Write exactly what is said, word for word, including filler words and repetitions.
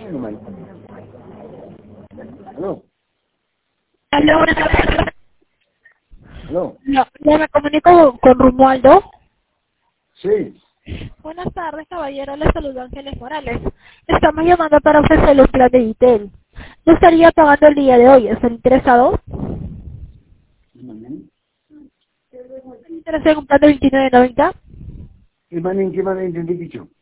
normal. ¿Aló? Aló, buenas tardes. ¿Aló? No, ya me comunico con Romualdo. Sí. Buenas tardes, caballero. Le saludo Ángeles Morales. Estamos llamando para ofrecerle un plan de Vitel. ¿No estaría pagando el día de hoy? ¿Está interesado? ¿Está interesado en un plan de veintinueve noventa? ¿Qué manera, qué manera entendí dicho?